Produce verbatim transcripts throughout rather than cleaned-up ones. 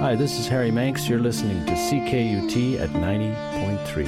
Hi, this is Harry Manx. You're listening to C K U T at ninety point three.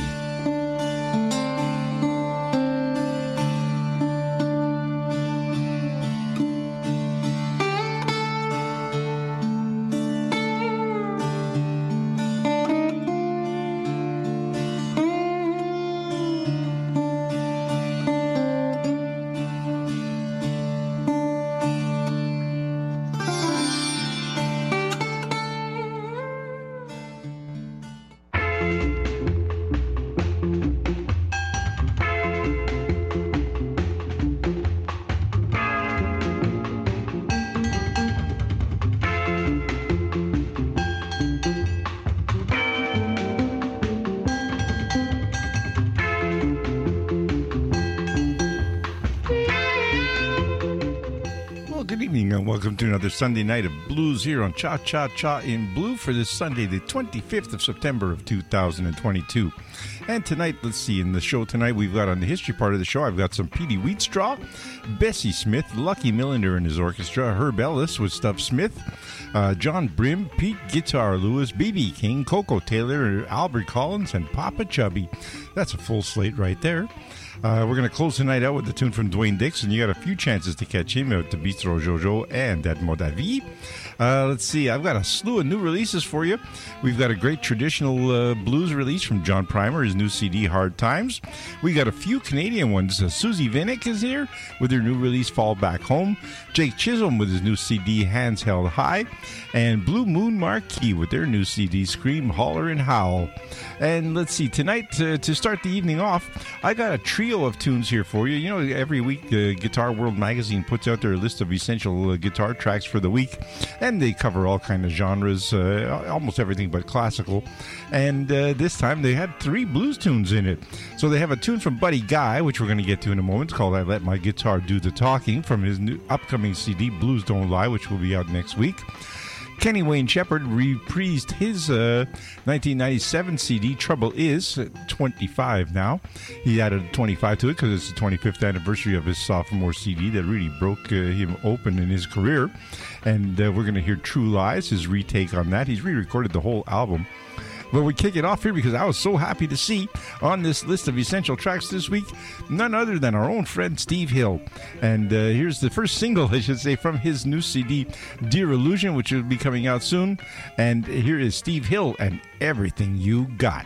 Welcome to another Sunday night of blues here on Cha Cha Cha in Blue for this Sunday, the twenty-fifth of September of two thousand twenty-two. And tonight, let's see, in the show tonight, we've got on the history part of the show, I've got some Petey Wheatstraw, Bessie Smith, Lucky Millender and his orchestra, Herb Ellis with Stuff Smith, uh, John Brim, Pete Guitar Lewis, B B King, Coco Taylor, Albert Collins, and Papa Chubby. That's a full slate right there. Uh, we're going to close the night out with the tune from Dwayne Dixon. You got a few chances to catch him at the Bistro Jojo and at Modavi. Uh, let's see, I've got a slew of new releases for you. We've got a great traditional uh, blues release from John Primer, his new C D, Hard Times. We got a few Canadian ones. Uh, Susie Vinnick is here with her new release, Fall Back Home. Jake Chisholm with his new C D, Hands Held High. And Blue Moon Marquee with their new C D, Scream, Holler, and Howl. And let's see, tonight, uh, to start the evening off, I got a trio of tunes here for you. You know, every week, uh, Guitar World Magazine puts out their list of essential uh, guitar tracks for the week. And they cover all kind of genres, uh, almost everything but classical. And uh, this time they had three blues tunes in it. So they have a tune from Buddy Guy, which we're going to get to in a moment. It's called I Let My Guitar Do the Talking, from his new upcoming C D, Blues Don't Lie, which will be out next week. Kenny Wayne Shepherd reprised his uh, nineteen ninety-seven C D, Trouble Is, twenty-five now. He added twenty-five to it because it's the twenty-fifth anniversary of his sophomore C D that really broke uh, him open in his career. And uh, we're going to hear True Lies, his retake on that. He's re-recorded the whole album. But we kick it off here because I was so happy to see on this list of essential tracks this week none other than our own friend Steve Hill. And uh, here's the first single, I should say, from his new C D, Dear Illusion, which will be coming out soon. And here is Steve Hill and Everything You Got.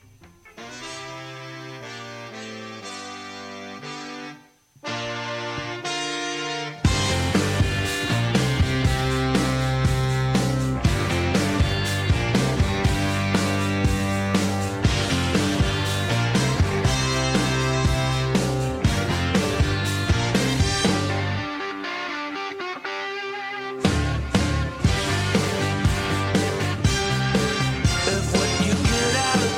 If what you get out of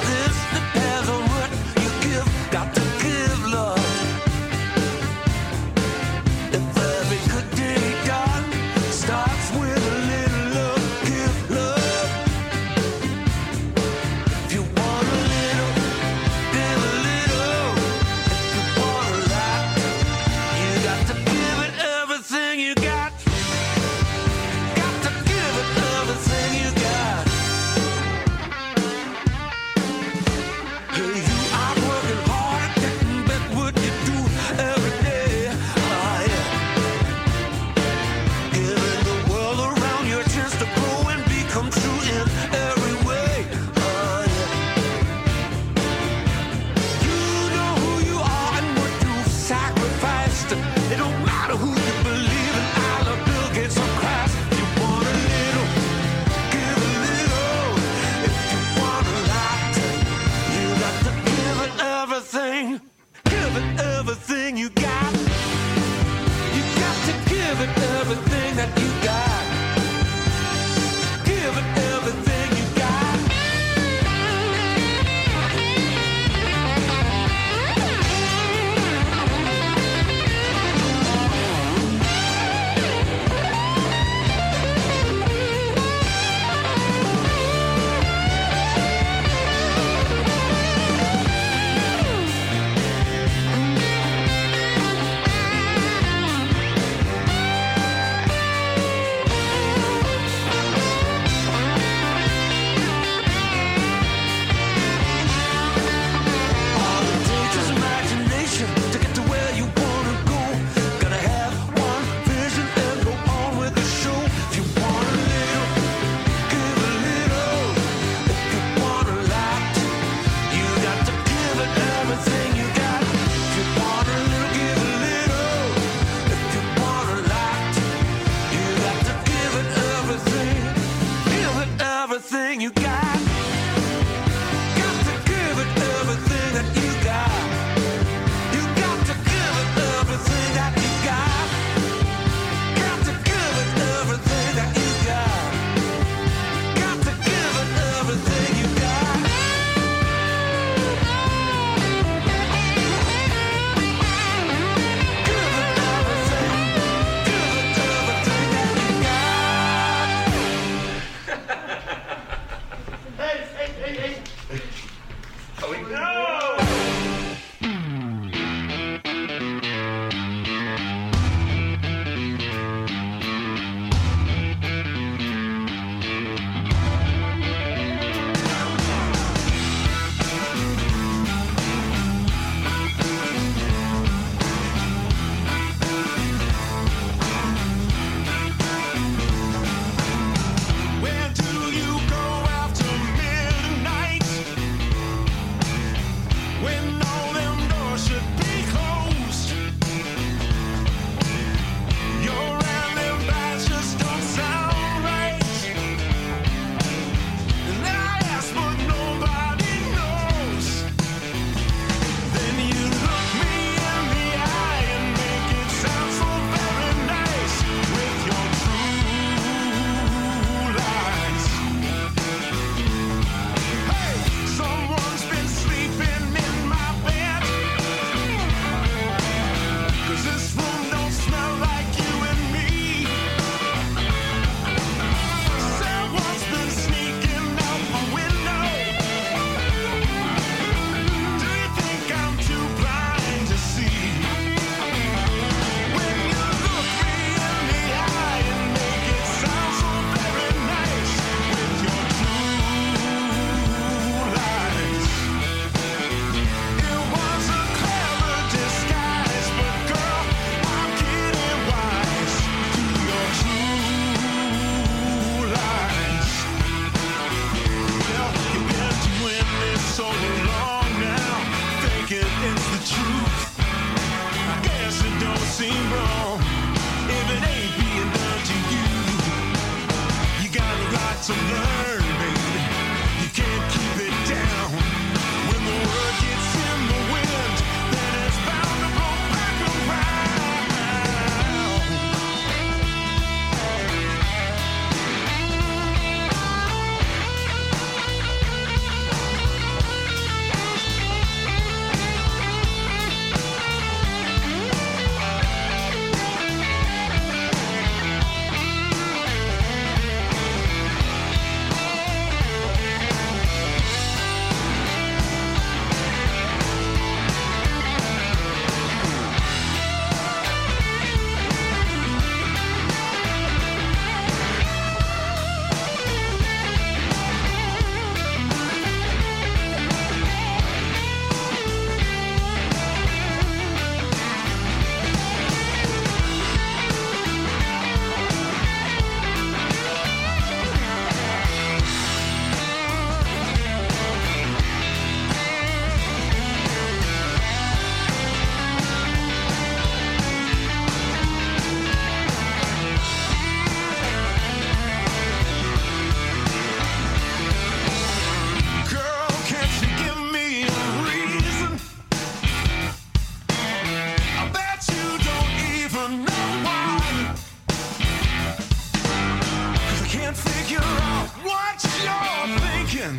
to learn, baby. You can't keep it down. When the word gets in the wind, then it's bound to blow back around. Girl, can't you give me a reason? I bet you don't even know why. 'Cause I can't figure out what you're thinking,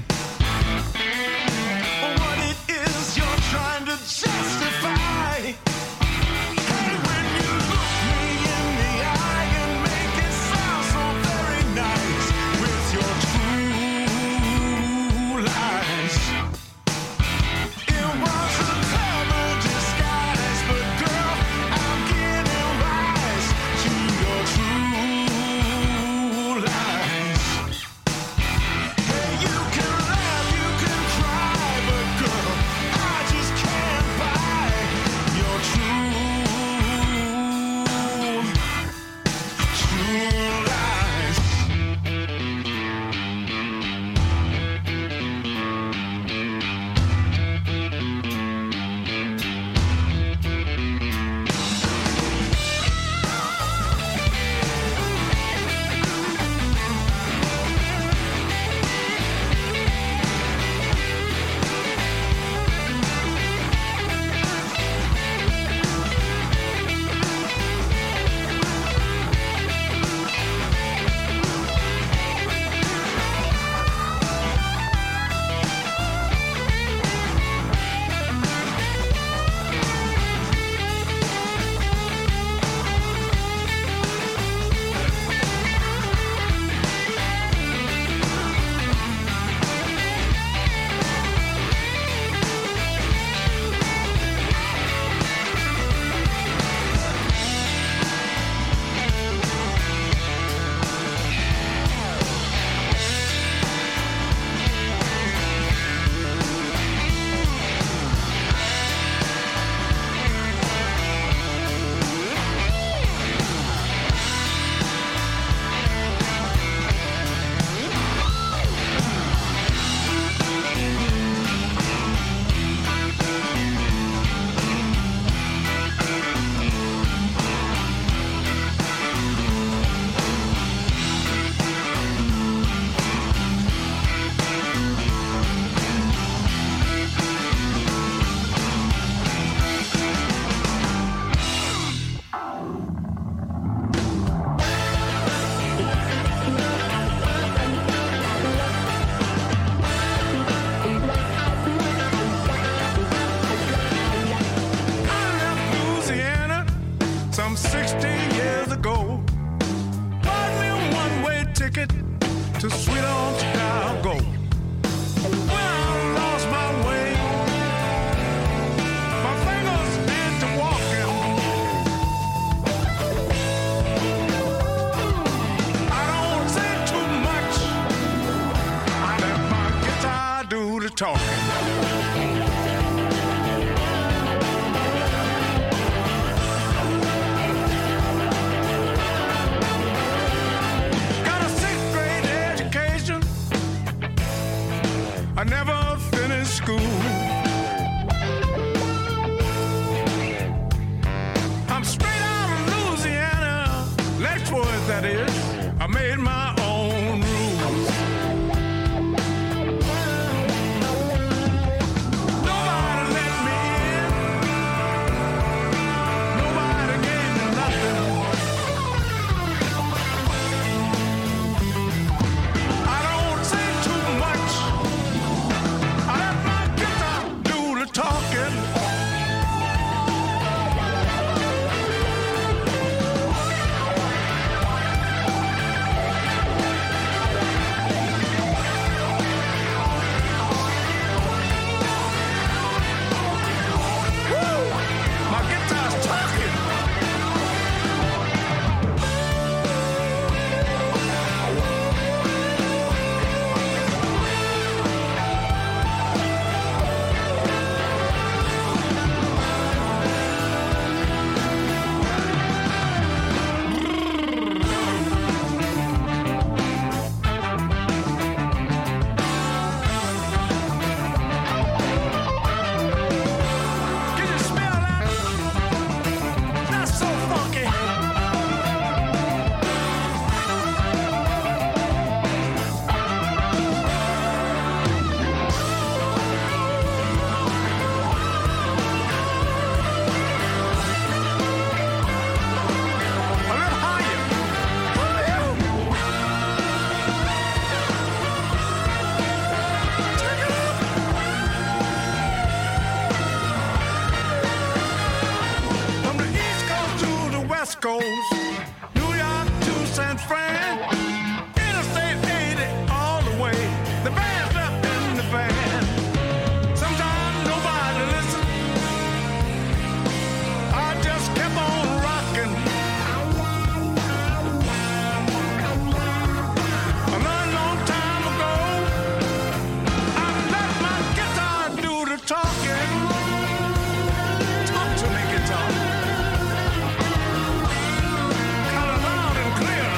or what it is you're trying to justify. Hey, when you look me in the eye and make it sound so very nice with your true lies. It was a clever disguise, but girl, I'm getting wise to your true lies. Hey, you can laugh, you can cry, but girl, I just can't buy your true, true lies. I left Louisiana some sixty years ago. Bought me a one-way ticket to sweet old Chicago. When I lost my way, my fingers did the walking. I don't say too much. I let my guitar do the talking. Got a sixth grade education. I never finished school. I'm straight out of Louisiana, Letchworth that is. I made my own rules. West Coast, New York to San Fran, Interstate eighty all the way. The band's left in the van. Sometimes nobody listened. I just kept on rocking. A long, long time ago, I let my guitar do the talking. Talk to me, guitar. Kind of loud and clear.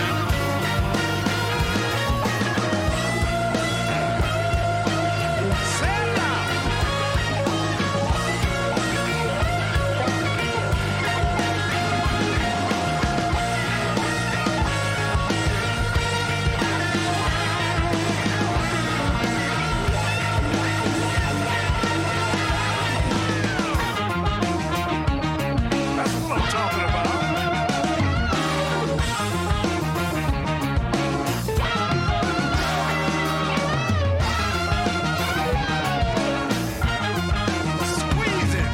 Say it loud. That's what I'm talking about. Squeeze it.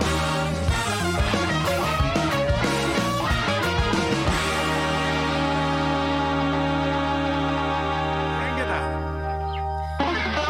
Bring it out.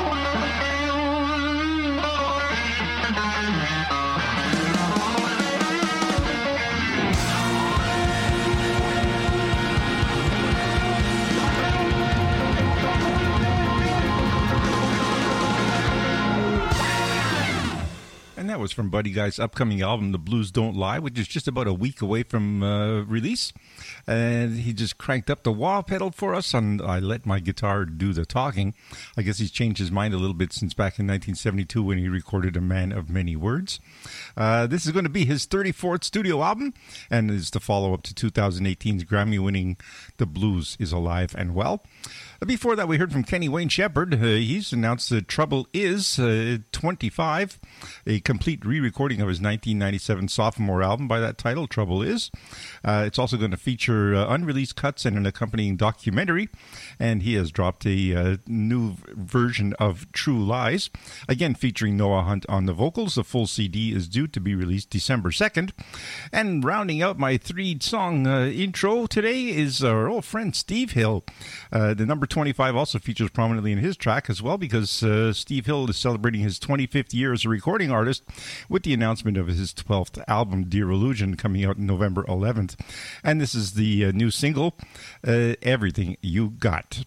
And that was from Buddy Guy's upcoming album, The Blues Don't Lie, which is just about a week away from uh, release. And he just cranked up the wah pedal for us, and I let my guitar do the talking. I guess he's changed his mind a little bit since back in nineteen seventy-two when he recorded A Man of Many Words. Uh, this is going to be his thirty-fourth studio album, and is the follow-up to two thousand eighteen's Grammy-winning The Blues Is Alive and Well. Before that, we heard from Kenny Wayne Shepherd. Uh, he's announced that Trouble Is uh, twenty-five, a complete re-recording of his nineteen ninety-seven sophomore album by that title, Trouble Is. Uh, it's also going to feature uh, unreleased cuts and an accompanying documentary, and he has dropped a uh, new version of True Lies, again featuring Noah Hunt on the vocals. The full C D is due to be released December second. And rounding out my three-song uh, intro today is our old friend Steve Hill. Uh, the number twenty-five also features prominently in his track as well, because uh, Steve Hill is celebrating his twenty-fifth year as a recording artist with the announcement of his twelfth album, Dear Illusion, coming out November eleventh. And this is the uh, new single, uh, Everything You Got.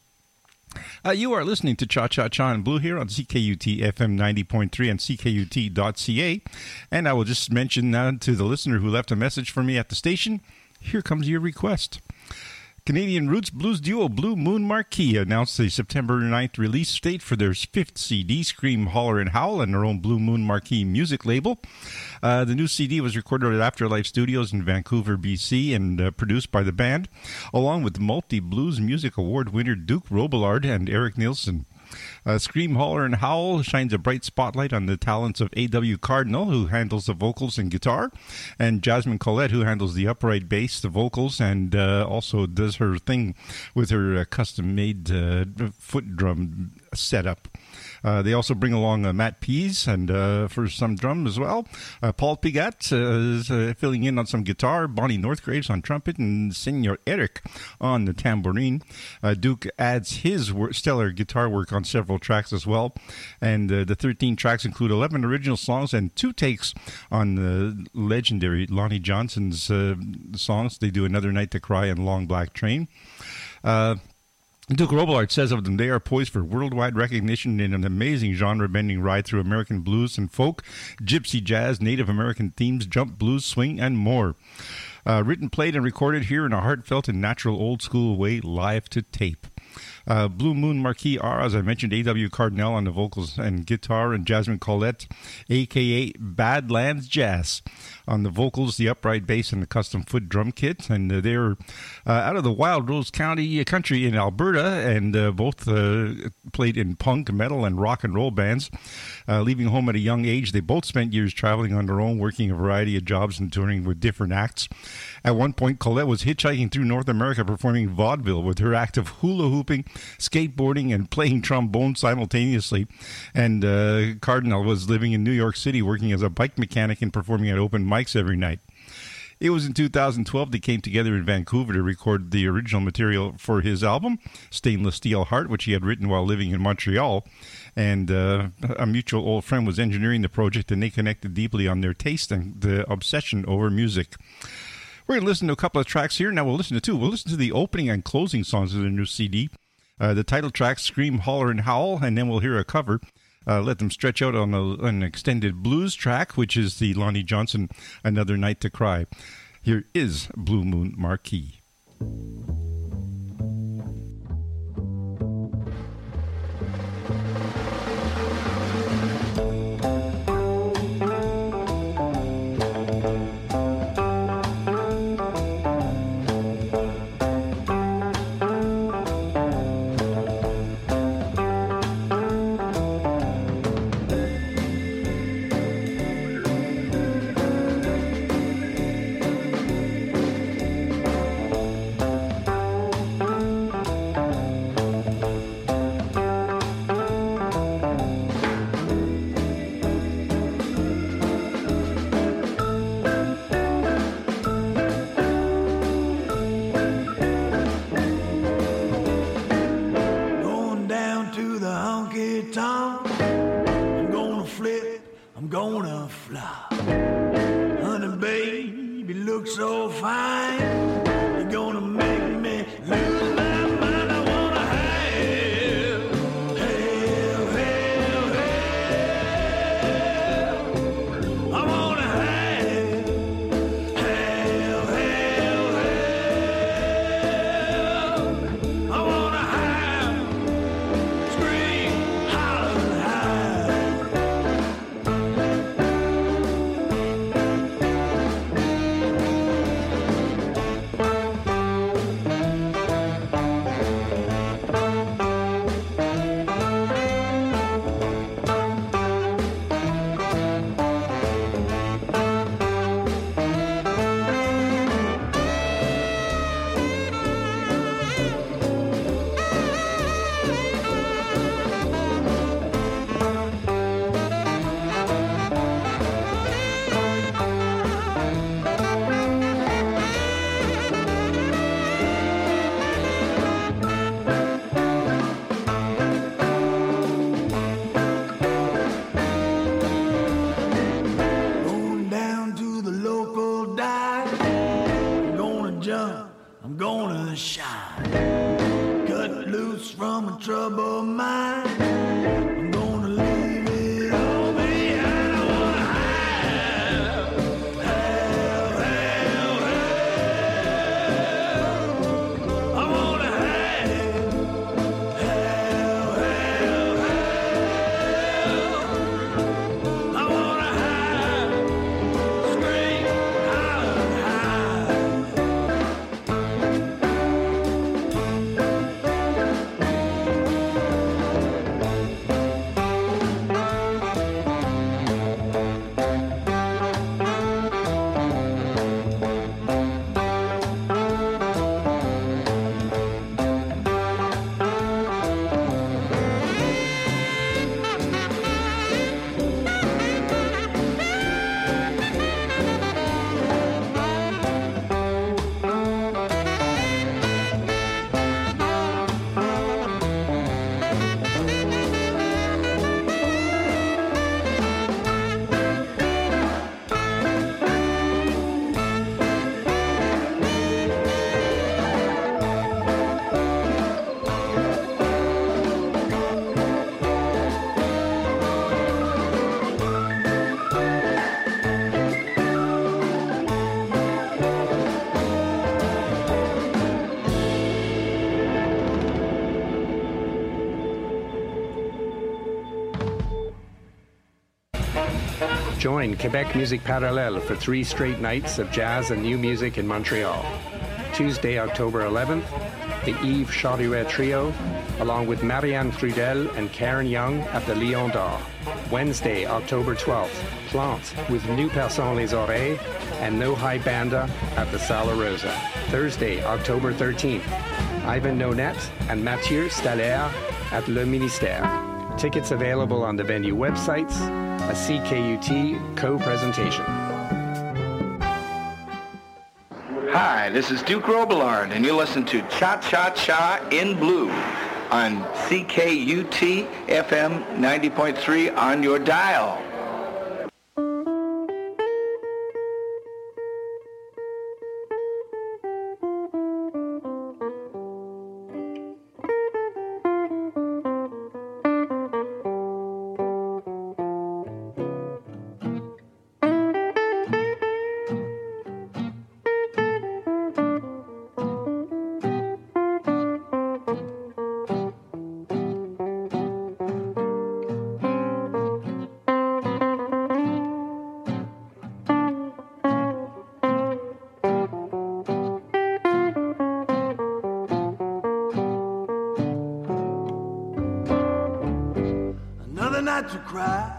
Uh, you are listening to Cha Cha Cha in Blue here on C K U T F M ninety point three and C K U T dot C A. And I will just mention now to the listener who left a message for me at the station, here comes your request. Canadian roots blues duo Blue Moon Marquee announced the September ninth release date for their fifth C D, Scream, Holler, and Howl, and their own Blue Moon Marquee music label. Uh, the new C D was recorded at Afterlife Studios in Vancouver, B C, and uh, produced by the band, along with multi-blues music award winner Duke Robillard and Eric Nielsen. Uh, Scream, Holler, and Howl shines a bright spotlight on the talents of A W Cardinal, who handles the vocals and guitar, and Jasmine Collette, who handles the upright bass, the vocals, and uh, also does her thing with her uh, custom-made uh, foot drum setup. Uh, they also bring along uh, Matt Pease and uh, for some drum as well. Uh, Paul Pigat uh, is uh, filling in on some guitar. Bonnie Northgraves on trumpet, and Senor Eric on the tambourine. Uh, Duke adds his wor- stellar guitar work on several tracks as well. And uh, the thirteen tracks include eleven original songs and two takes on the legendary Lonnie Johnson's uh, songs. They do Another Night to Cry and Long Black Train. Uh, Duke Robillard says of them, they are poised for worldwide recognition in an amazing genre-bending ride through American blues and folk, gypsy jazz, Native American themes, jump blues, swing, and more. Uh, written, played, and recorded here in a heartfelt and natural old-school way, live to tape. Uh, Blue Moon Marquee are, as I mentioned, A W Cardinal on the vocals and guitar, and Jasmine Collette, a k a. Badlands Jazz, on the vocals, the upright bass, and the custom foot drum kit. And uh, they're uh, out of the Wild Rose County country in Alberta, and uh, both uh, played in punk, metal, and rock and roll bands. Uh, leaving home at a young age, they both spent years traveling on their own, working a variety of jobs and touring with different acts. At one point, Collette was hitchhiking through North America performing vaudeville with her act of hula hooping, skateboarding, and playing trombone simultaneously. And uh, Cardinal was living in New York City, working as a bike mechanic and performing at open mics every night. It was in two thousand twelve they came together in Vancouver to record the original material for his album, Stainless Steel Heart, which he had written while living in Montreal. And uh, a mutual old friend was engineering the project, and they connected deeply on their taste and the obsession over music. We're going to listen to a couple of tracks here. Now we'll listen to two. We'll listen to the opening and closing songs of the new C D. Uh, the title track, Scream, Holler, and Howl, and then we'll hear a cover. Uh, let them stretch out on a, an extended blues track, which is the Lonnie Johnson, Another Night to Cry. Here is Blue Moon Marquee. Join Quebec Musique Parallèle for three straight nights of jazz and new music in Montreal. Tuesday, October eleventh, the Yves Chauduret Trio, along with Marianne Frudel and Karen Young at the Lion d'Or. Wednesday, October twelfth, Plante with Nous Perçons les Oreilles and No High Banda at the Sala Rosa. Thursday, October thirteenth, Ivan Nonette and Mathieu Staller at Le Ministère. Tickets available on the venue websites, a C K U T co-presentation. Hi, this is Duke Robillard, and you listen to Cha Cha Cha in Blue on C K U T F M ninety point three on your dial. To cry,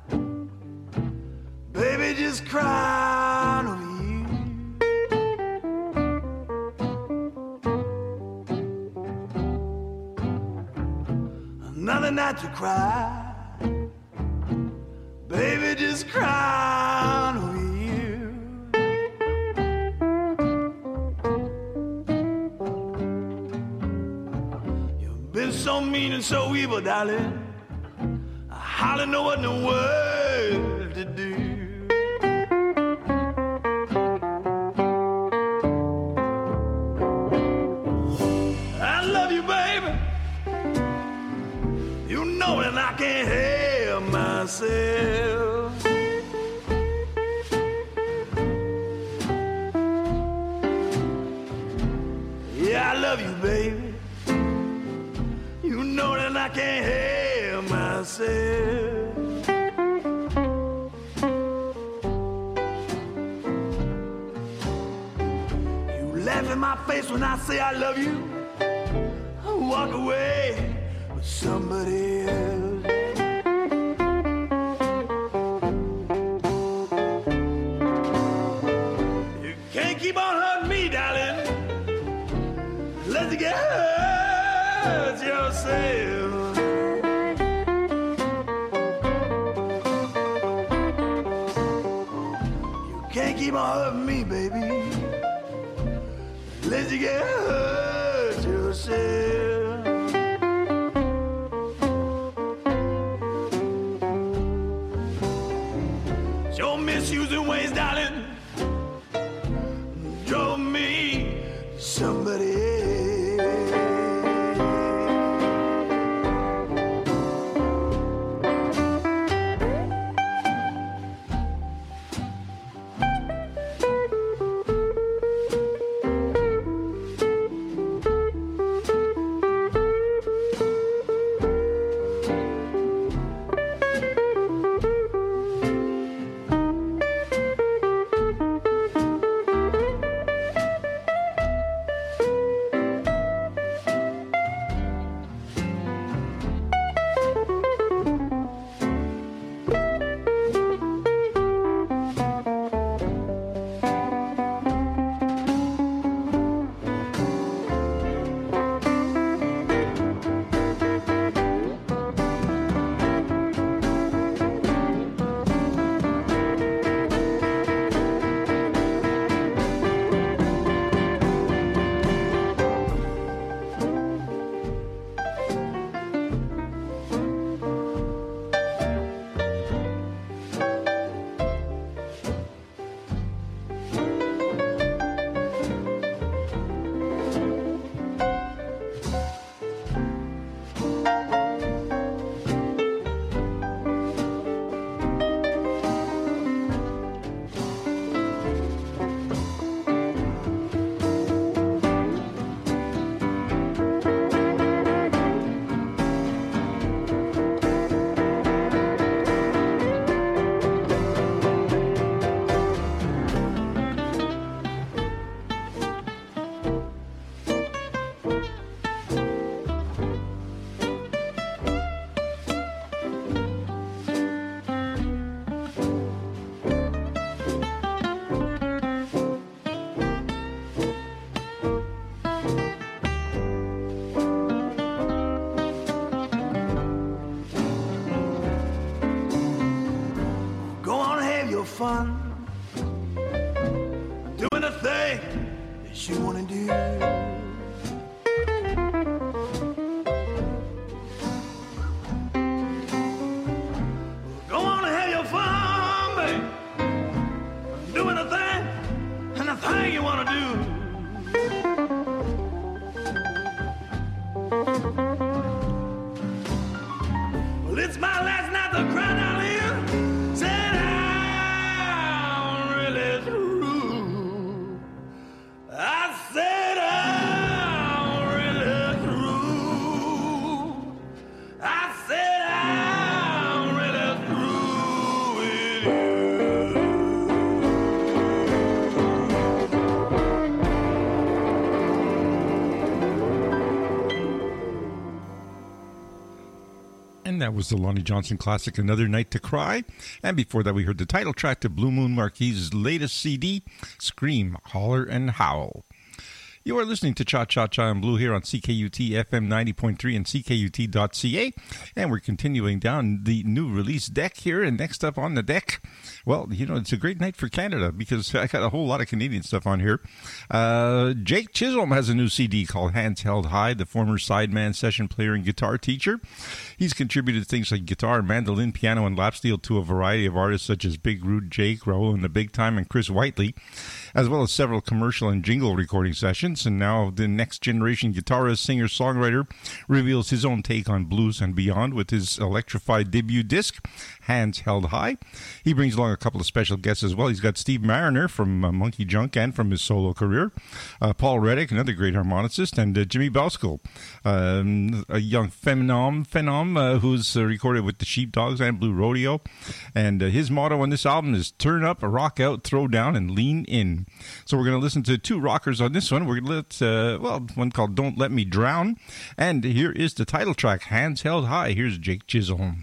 baby, just cry over you. Another night to cry, baby, just cry over you. You've been so mean and so evil, darling. I don't know what in the world to do. I love you, baby. You know that I can't help myself. Yeah, I love you, baby. You know that I can't help myself. In my face when I say I love you, I walk away with somebody else. You can't keep on hurting me, darling. Let's get hurt yourself. You can't keep on hurting me, baby. Let you get hurt yourself. Your misusing ways, darling, drove me to somebody else. what you wanna do. Go on and have your fun, babe. Doing the thing and the thing you wanna do. Well, it's my last night to cry down here. Said I'm really through. I said I'm really through. I said I'm really through with you. And that was the Lonnie Johnson classic, Another Night to Cry. And before that, we heard the title track to Blue Moon Marquis' latest C D, Scream, Holler, and Howl. You are listening to Cha Cha Cha in Blue here on C K U T F M ninety point three and C K U T dot C A. And we're continuing down the new release deck here. And next up on the deck, well, you know, it's a great night for Canada because I got a whole lot of Canadian stuff on here. Uh, Jake Chisholm has a new C D called Hands Held High, the former sideman session player and guitar teacher. He's contributed things like guitar, mandolin, piano, and lap steel to a variety of artists such as Big Rude Jake, Raul and the Big Time, and Chris Whiteley, as well as several commercial and jingle recording sessions. And now the next generation guitarist, singer, songwriter reveals his own take on blues and beyond with his electrified debut disc, Hands Held High. He brings along a couple of special guests as well. He's got Steve Mariner from uh, Monkey Junk and from his solo career, uh, Paul Reddick, another great harmonicist, and uh, Jimmy Belskill, um, a young phenom, phenom uh, who's uh, recorded with the Sheepdogs and Blue Rodeo. And uh, his motto on this album is turn up, rock out, throw down, and lean in. So we're going to listen to two rockers on this one. We're going to let, uh, well, one called Don't Let Me Drown. And here is the title track, Hands Held High. Here's Jake Chisholm.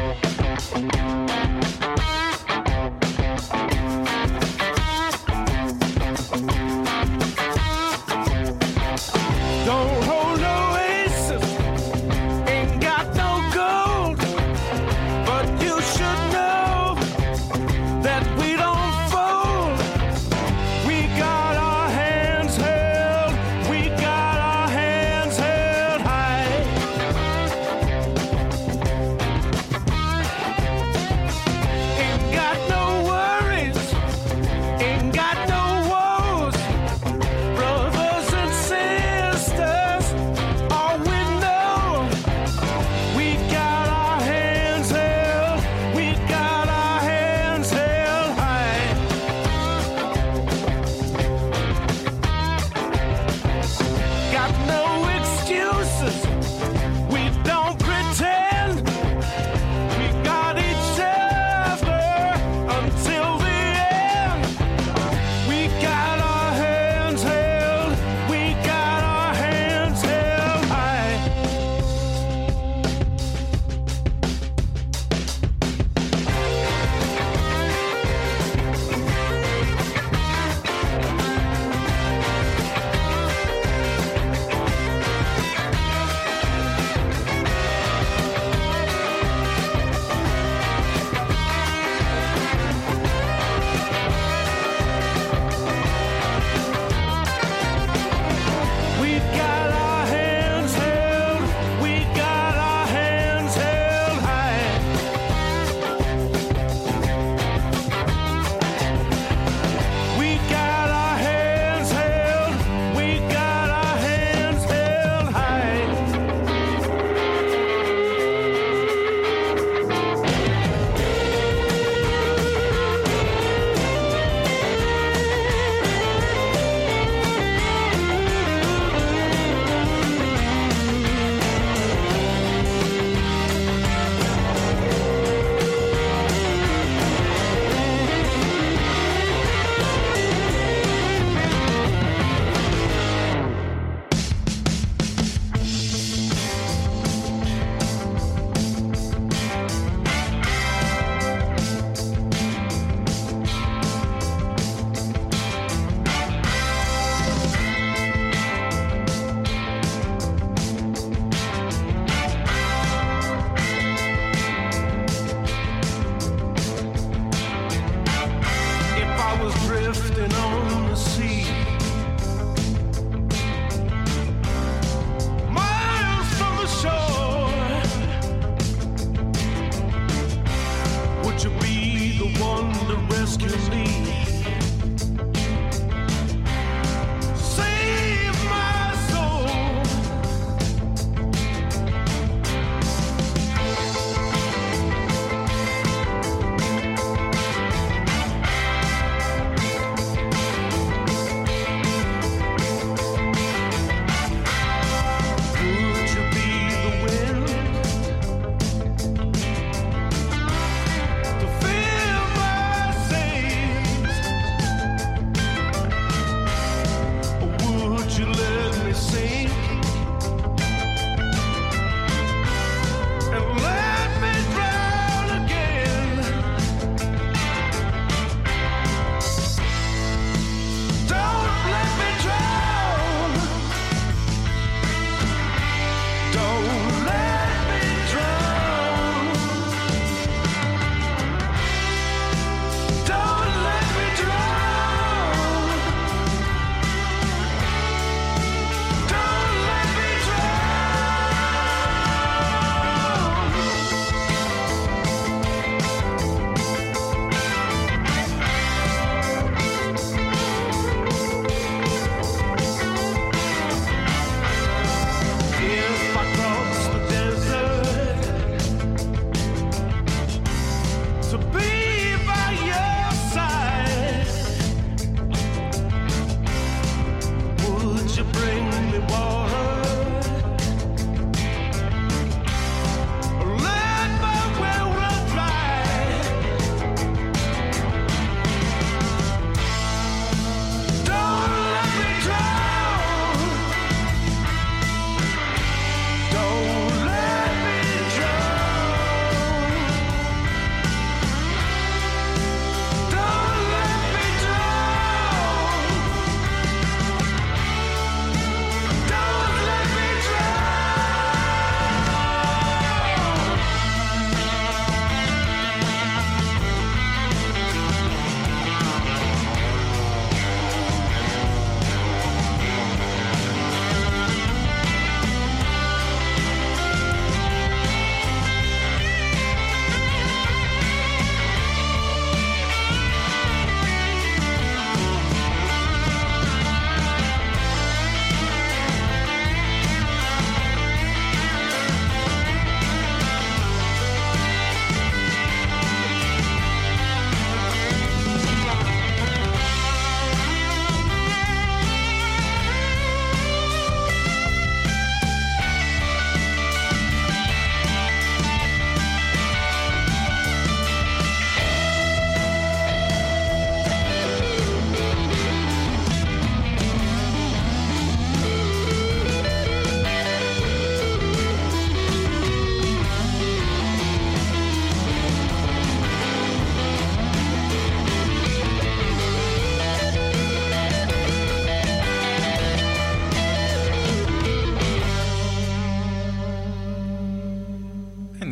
Thank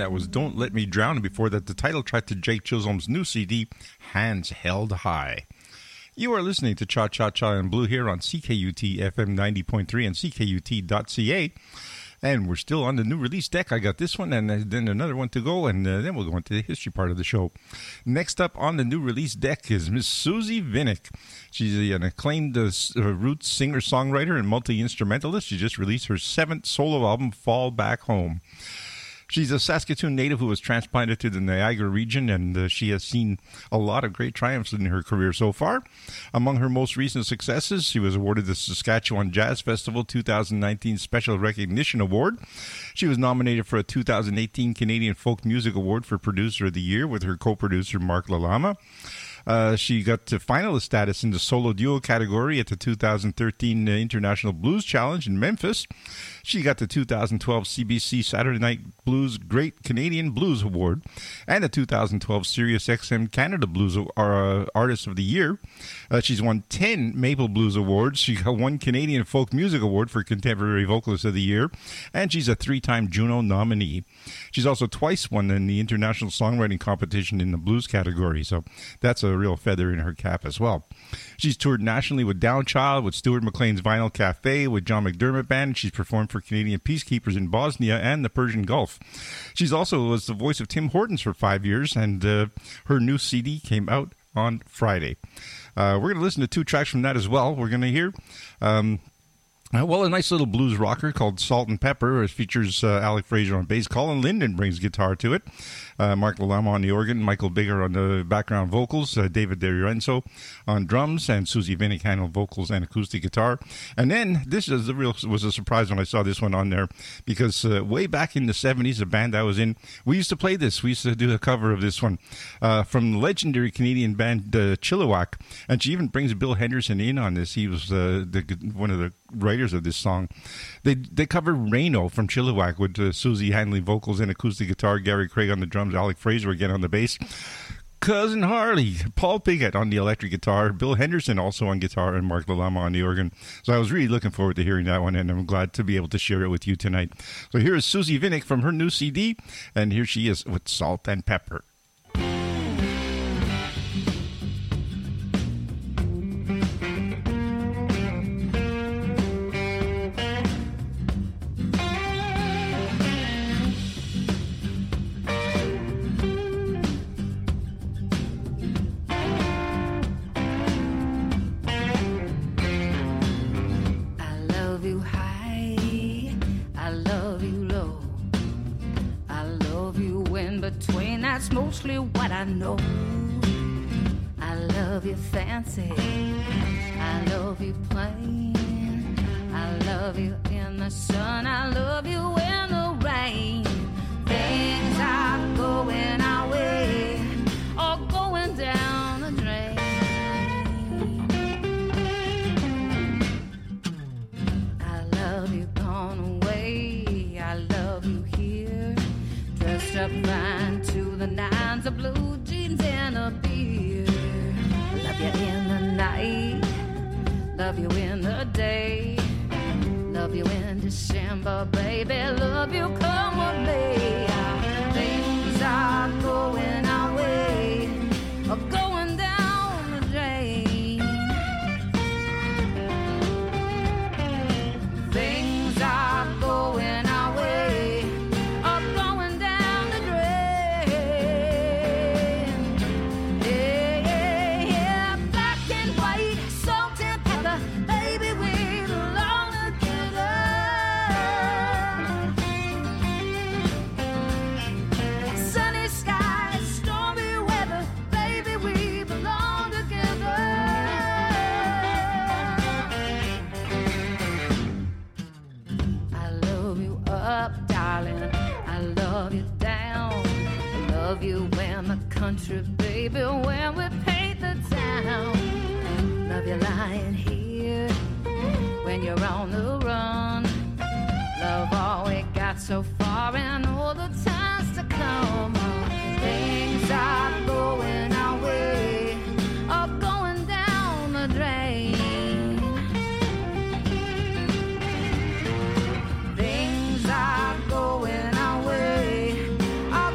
that was Don't Let Me Drown, and before that, the title track to Jake Chisholm's new C D, Hands Held High. You are listening to Cha Cha Cha in Blue here on C K U T F M ninety point three and C K U T dot C A. And we're still on the new release deck. I got this one and then another one to go, and uh, then we'll go into the history part of the show. Next up on the new release deck is Miss Susie Vinnick. She's an acclaimed uh, roots singer-songwriter and multi-instrumentalist. She just released her seventh solo album, Fall Back Home. She's a Saskatoon native who was transplanted to the Niagara region, and uh, she has seen a lot of great triumphs in her career so far. Among her most recent successes, she was awarded the Saskatchewan Jazz Festival two thousand nineteen Special Recognition Award. She was nominated for a two thousand eighteen Canadian Folk Music Award for Producer of the Year with her co-producer Mark Lalama. Uh, she got to finalist status in the solo duo category at the two thousand thirteen uh, International Blues Challenge in Memphis. She got the two thousand twelve C B C Saturday Night Blues Great Canadian Blues Award and the two thousand twelve Sirius X M Canada Blues uh, Artist of the Year. Uh, she's won ten Maple Blues Awards. She got one Canadian Folk Music Award for Contemporary Vocalist of the Year, and she's a three-time Juno nominee. She's also twice won in the International Songwriting Competition in the blues category, so that's a real feather in her cap as well. She's toured nationally with Downchild, with Stuart McLean's Vinyl Cafe, with John McDermott Band, and she's performed for Canadian peacekeepers in Bosnia and the Persian Gulf. She's also was the voice of Tim Hortons for five years, and uh, her new C D came out on Friday. Uh, we're going to listen to two tracks from that as well. We're going to hear... Um, Uh, well, a nice little blues rocker called Salt and Pepper. It features uh, Alec Fraser on bass. Colin Linden brings guitar to it. Uh, Mark Lalama on the organ. Michael Bigger on the background vocals. Uh, David DeRienzo on drums. And Susie Vinnick handled vocals and acoustic guitar. And then, this is the real was a surprise when I saw this one on there. Because uh, way back in the seventies, a band I was in, we used to play this. We used to do a cover of this one uh, from the legendary Canadian band uh, Chilliwack. And she even brings Bill Henderson in on this. He was uh, the, one of the writers of this song. They they covered Reno from Chilliwack with uh, Susie handling vocals and acoustic guitar, Gary Craig on the drums, Alec Fraser again on the bass, Cousin Harley, Paul Piggott on the electric guitar, Bill Henderson also on guitar, and Mark Lalama on the organ. So I was really looking forward to hearing that one, and I'm glad to be able to share it with you tonight. So here is Susie Vinnick from her new C D, and here she is with Salt and Pepper. That's mostly what I know. I love you fancy, I love you plain, I love you in the sun, I love you in the rain. Things are going our way or going down the drain. I love you gone away, I love you here, dressed up fine to the nines of blue jeans and a beer. Love you in the night, love you in the day, love you in December, baby, love you come what may. Things are going our way, are going down the drain. Things are going our way, are going down the drain. Yeah, yeah, yeah. Black and white, salt and pepper, baby, we belong together. Sunny skies, stormy weather, baby, we belong together. I love you up, darling, I love you down, I love you when the country, baby, when we paint the town. Love you lying here when you're on the run. Love all we got so far and all the times to come. Things are going our way, are going down the drain. Things are going our way, are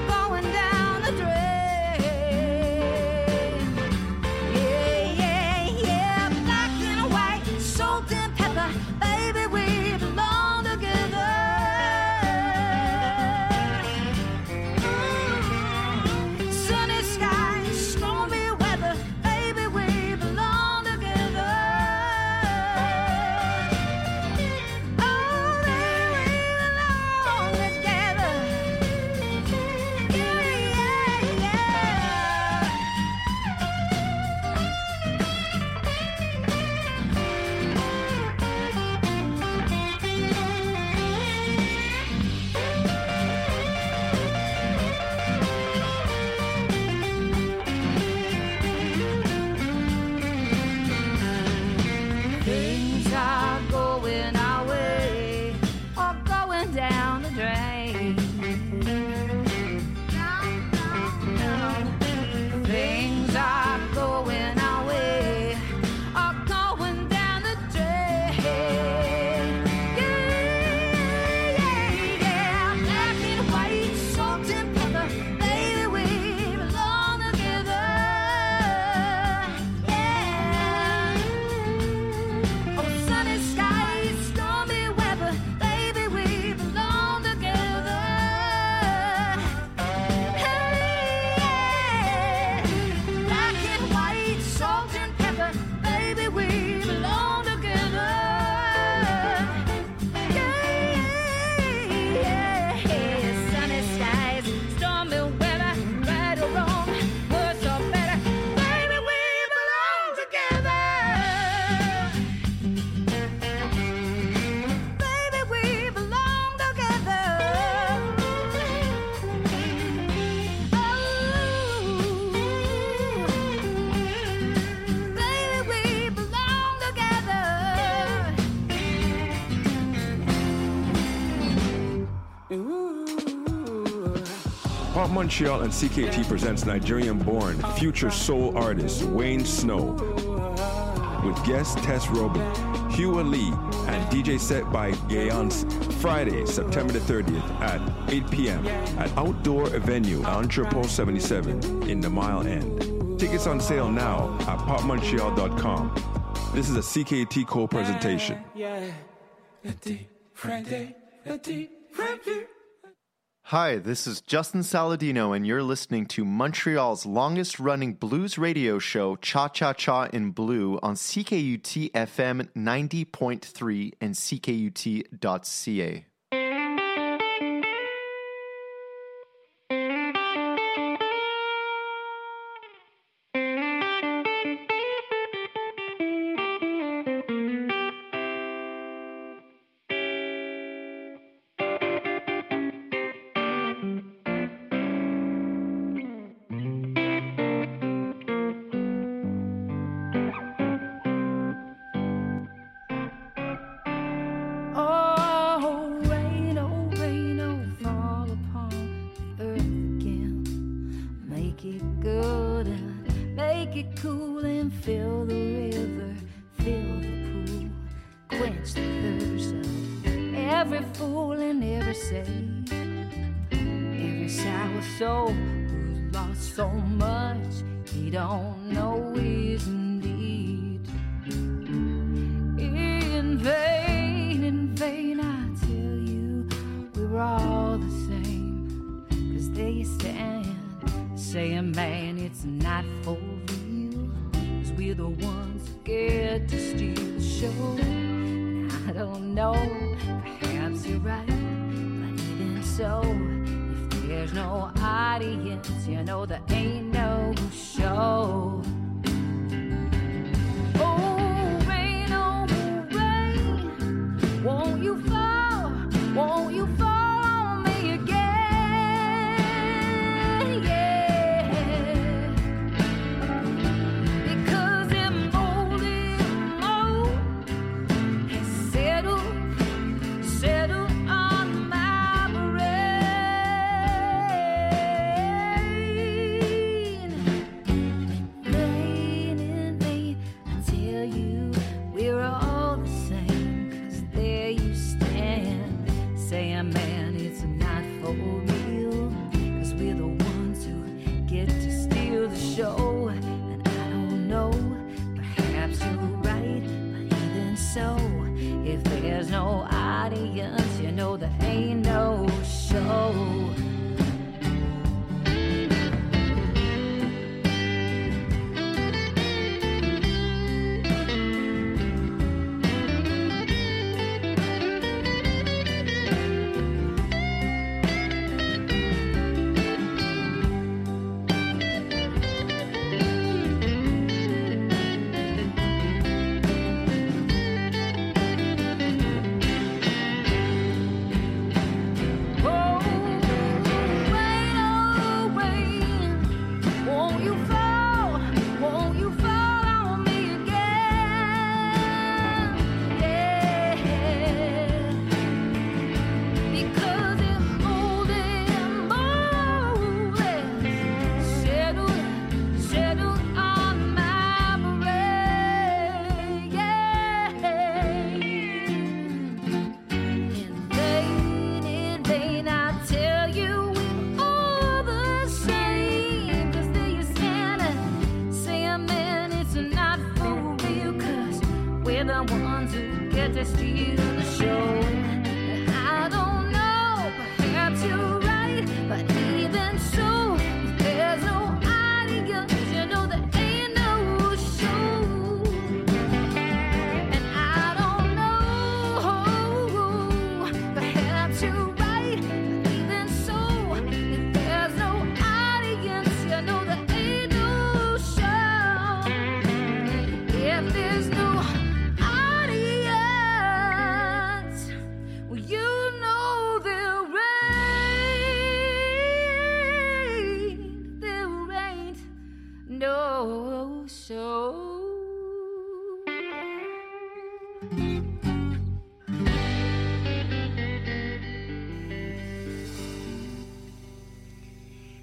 Pop Montreal and C K T presents Nigerian-born future soul artist Wayne Snow with guest Tess Robin, Hugh Lee, and D J set by Gayance. Friday, September the thirtieth at eight p.m. at Outdoor Venue, Entrepot seventy-seven in the Mile End. Tickets on sale now at pop montreal dot com. This is a C K T co-presentation. Hi, this is Justin Saladino, and you're listening to Montreal's longest-running blues radio show, Cha Cha Cha in Blue, on C K U T F M ninety point three and C K U T dot C A.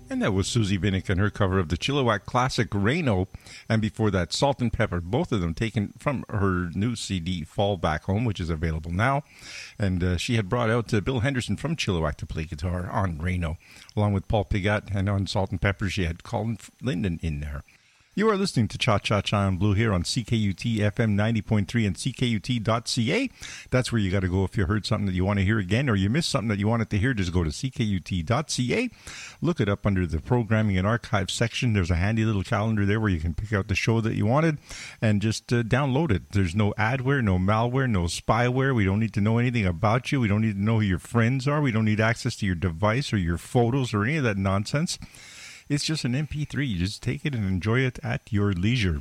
And that was Susie Vinnick and her cover of the Chilliwack classic Reno, and before that Salt and Pepper, both of them taken from her new C D Fall Back Home, which is available now. And uh, she had brought out uh, Bill Henderson from Chilliwack to play guitar on Reno, along with Paul Pigat, and on Salt and Pepper she had Colin Linden in there. You are listening to Cha Cha Cha on Blue here on C K U T F M ninety point three and C K U T dot C A. That's where you got to go if you heard something that you want to hear again, or you missed something that you wanted to hear. Just go to C K U T dot C A. Look it up under the Programming and Archives section. There's a handy little calendar there where you can pick out the show that you wanted and just uh, download it. There's no adware, no malware, no spyware. We don't need to know anything about you. We don't need to know who your friends are. We don't need access to your device or your photos or any of that nonsense. It's just an M P three. You just take it and enjoy it at your leisure.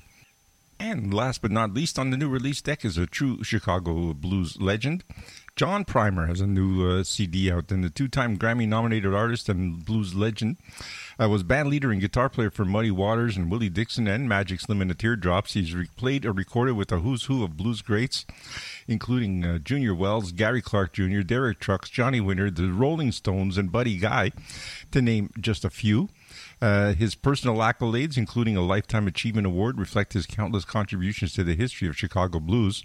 And last but not least, on the new release deck is a true Chicago blues legend. John Primer has a new uh, C D out, and the two-time Grammy-nominated artist and blues legend uh, was band leader and guitar player for Muddy Waters and Willie Dixon and Magic Slim and the Teardrops. He's re- played or recorded with a who's who of blues greats, including uh, Junior Wells, Gary Clark Junior, Derek Trucks, Johnny Winter, the Rolling Stones, and Buddy Guy, to name just a few. Uh, his personal accolades, including a Lifetime Achievement Award, reflect his countless contributions to the history of Chicago blues.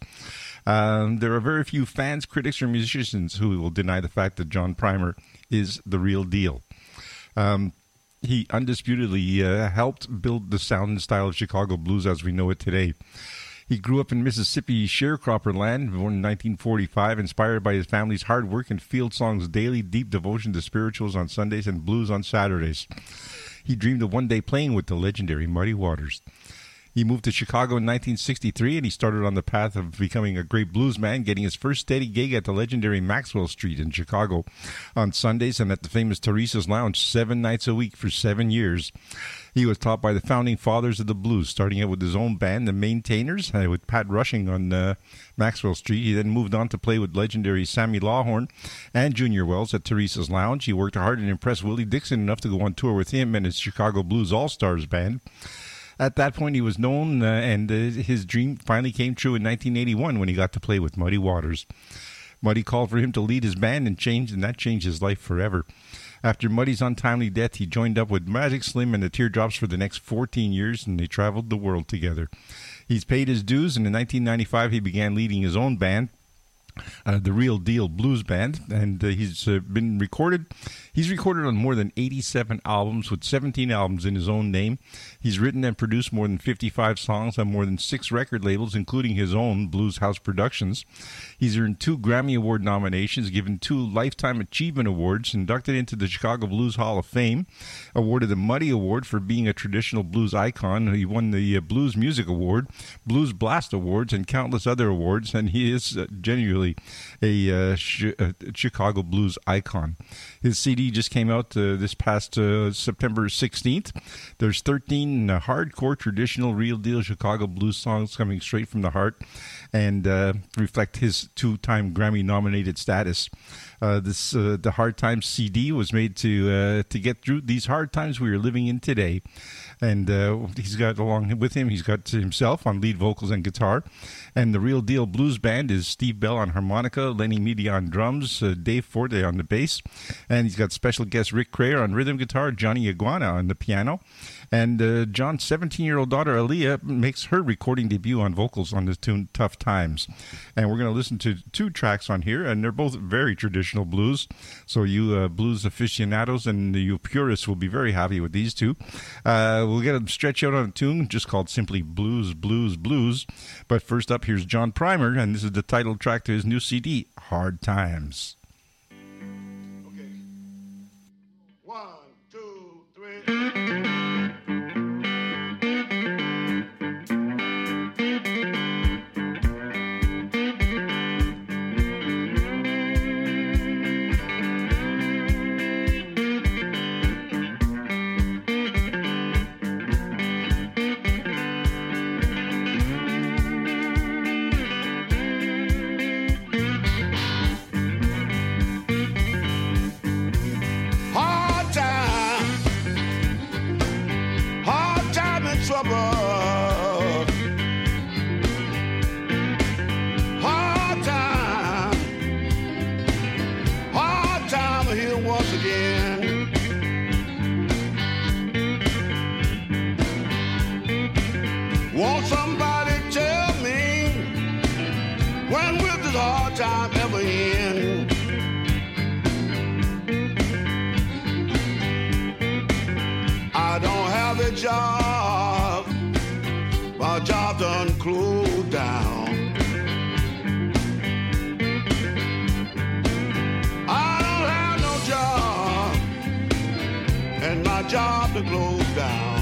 Um, there are very few fans, critics, or musicians who will deny the fact that John Primer is the real deal. Um, he undisputedly uh, helped build the sound and style of Chicago blues as we know it today. He grew up in Mississippi sharecropper land, born in nineteen forty-five, inspired by his family's hard work and field songs, daily deep devotion to spirituals on Sundays and blues on Saturdays. He dreamed of one day playing with the legendary Muddy Waters. He moved to Chicago in nineteen sixty-three, and he started on the path of becoming a great blues man, getting his first steady gig at the legendary Maxwell Street in Chicago on Sundays and at the famous Teresa's Lounge seven nights a week for seven years. He was taught by the founding fathers of the blues, starting out with his own band, the Maintainers, uh, with Pat Rushing on uh, Maxwell Street. He then moved on to play with legendary Sammy Lawhorn and Junior Wells at Teresa's Lounge. He worked hard and impressed Willie Dixon enough to go on tour with him and his Chicago Blues All-Stars band. At that point, he was known, uh, and uh, his dream finally came true in nineteen eighty-one when he got to play with Muddy Waters. Muddy called for him to lead his band and changed, and that changed his life forever. After Muddy's untimely death, he joined up with Magic Slim and the Teardrops for the next fourteen years, and they traveled the world together. He's paid his dues, and in nineteen ninety-five, he began leading his own band, Uh, the Real Deal Blues Band, and uh, he's uh, been recorded. He's recorded on more than eighty-seven albums, with seventeen albums in his own name. He's written and produced more than fifty-five songs on more than six record labels, including his own Blues House Productions. He's earned two Grammy Award nominations, given two Lifetime Achievement Awards, inducted into the Chicago Blues Hall of Fame, awarded the Muddy Award for being a traditional blues icon. He won the uh, Blues Music Award, Blues Blast Awards, and countless other awards, and he is uh, genuinely a, uh, sh- a Chicago blues icon. His C D just came out uh, this past uh, September sixteenth. There's thirteen uh, hardcore, traditional, real deal Chicago blues songs coming straight from the heart and uh, reflect his two-time Grammy-nominated status. Uh, this uh, the Hard Times C D was made to uh, to get through these hard times we are living in today. And uh, he's got, along with him, he's got himself on lead vocals and guitar. And the Real Deal Blues Band is Steve Bell on harmonica, Lenny Meady on drums, uh, Dave Forte on the bass. And he's got special guest Rick Crayer on rhythm guitar, Johnny Iguana on the piano. And uh, John's seventeen-year-old daughter, Aaliyah, makes her recording debut on vocals on this tune, Tough Times. And we're going to listen to two tracks on here, and they're both very traditional blues. So you uh, blues aficionados and you purists will be very happy with these two. Uh, we'll get them stretch out on a tune just called simply Blues, Blues, Blues. But first up, here's John Primer, and this is the title track to his new C D, Hard Times. Okay. One, two, three. Won't somebody tell me when will this hard time ever end? I don't have a job, my job done closed down. I don't have no job, and my job done closed down.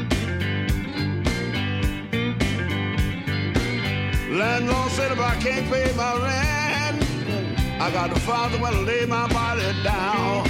Landlord said if I can't pay my rent, I got to find somewhere to lay my body down.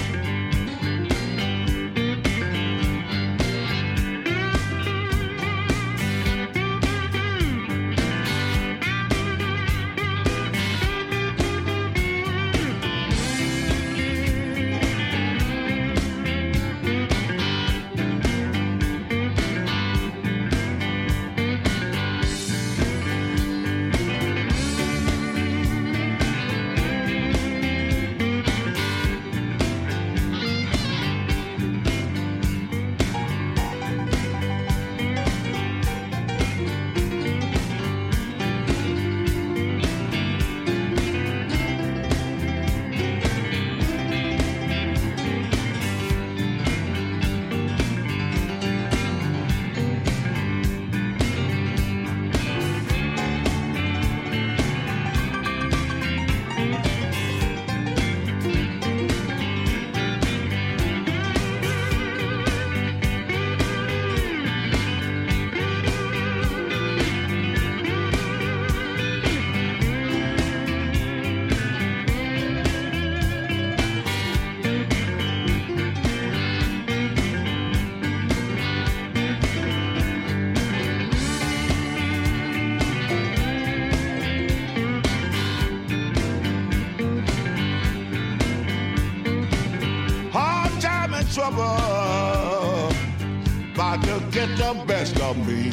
Trouble about to get the best of me.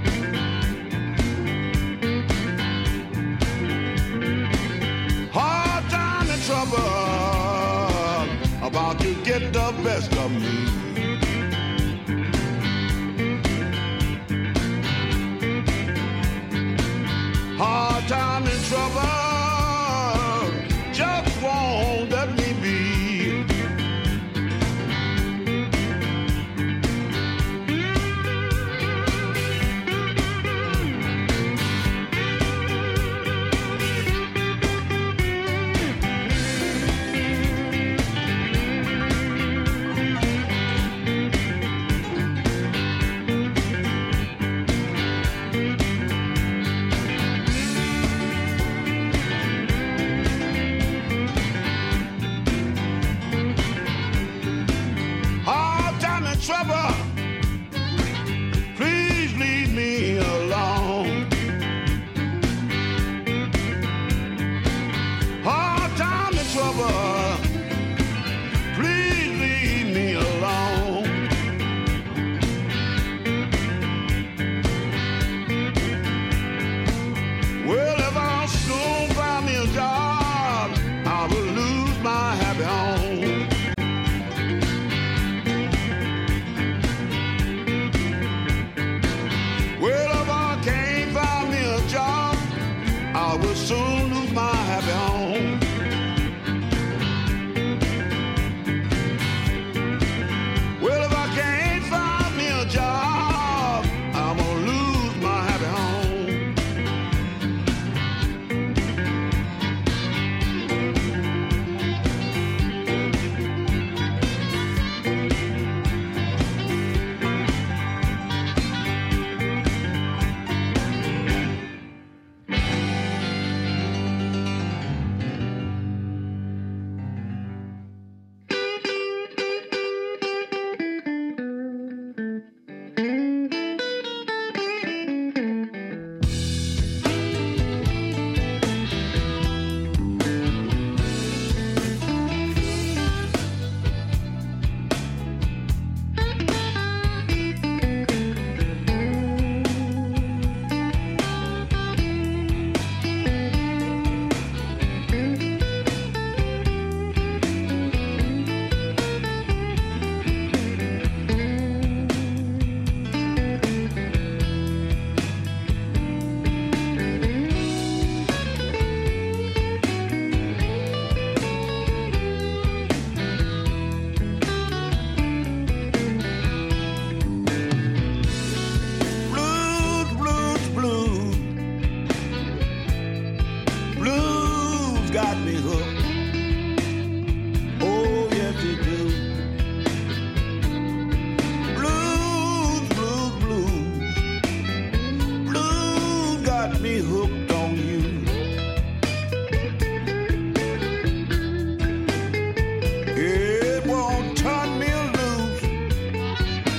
Hard time and trouble about to get the best of me. Hard time and trouble just won't let me be. Trouble